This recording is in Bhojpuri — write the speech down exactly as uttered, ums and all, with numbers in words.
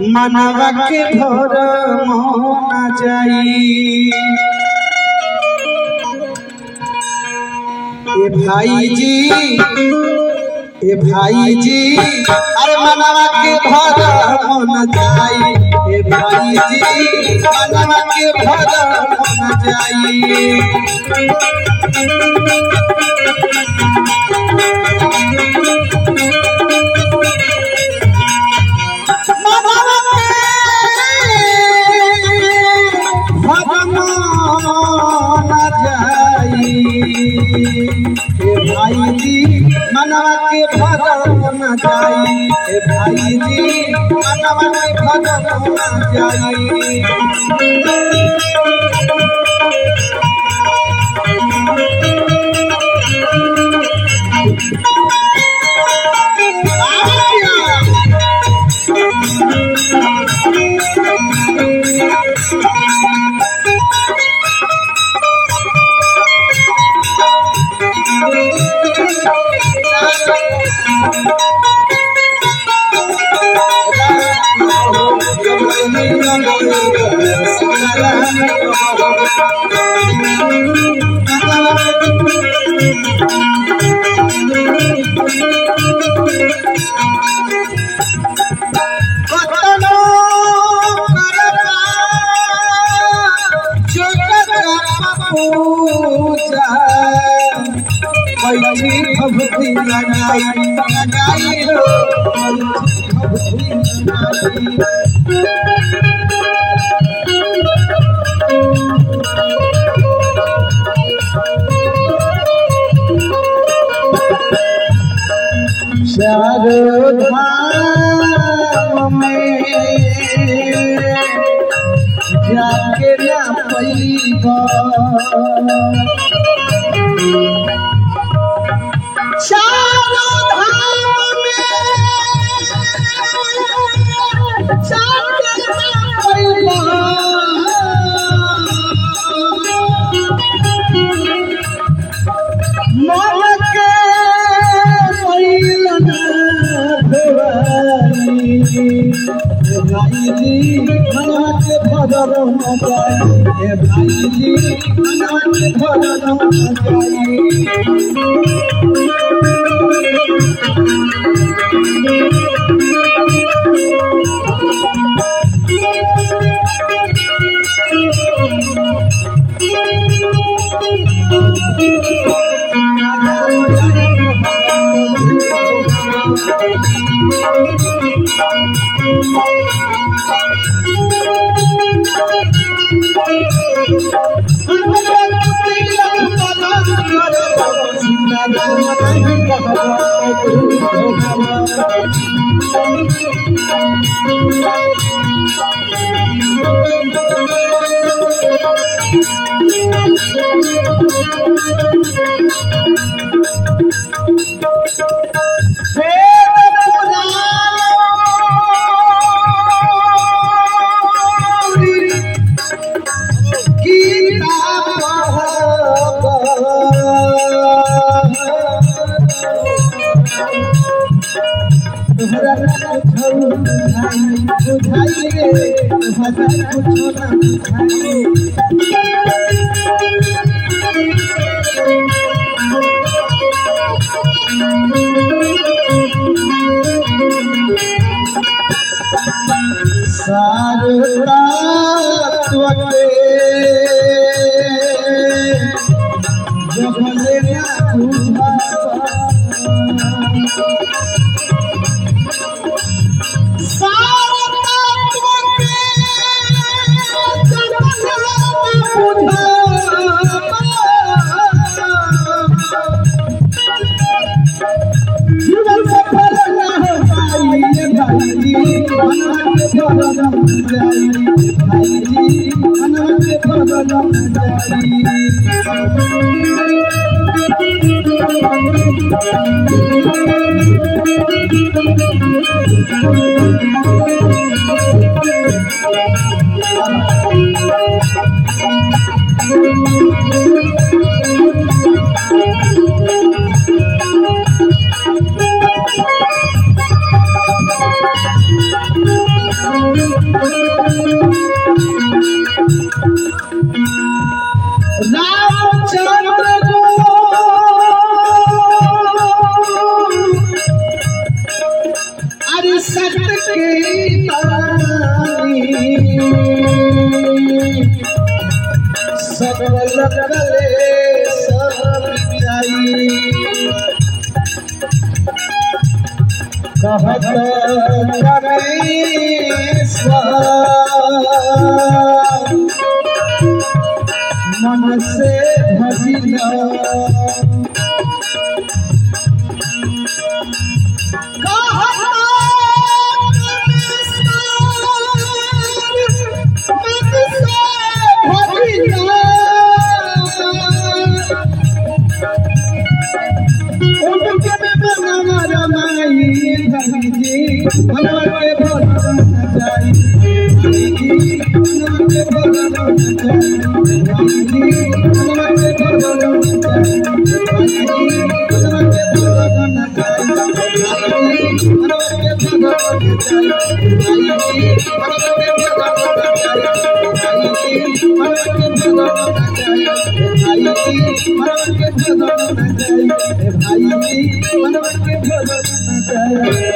मनवा के धर्म न जाई। ए भाई जी ए भाई जी अरे मनवा के धर्म न जाई। ए भाई जी मनवा के धर्म न जाई। भाई जी मनवा के भरम न जाई। ए भाई जी मनवा के भरम न जाई। भक्ति लगाई लगाई हो भक्ति लगाई। चारों धाम में जाके ना पैबा। चारों धाम में जाके ना पैबा। मन के भाई जी मनवा के भरम न जाई। ए भाई जी मनवा के भरम न जाई। बुझाई रे भजन कुछो ना बुझाई। सारता त्वके जबले ना बुझा। रामचंद्र को अरे सत्य के सकल कलेश मिटाई कहत परमेश्वर मन से भजिला भाई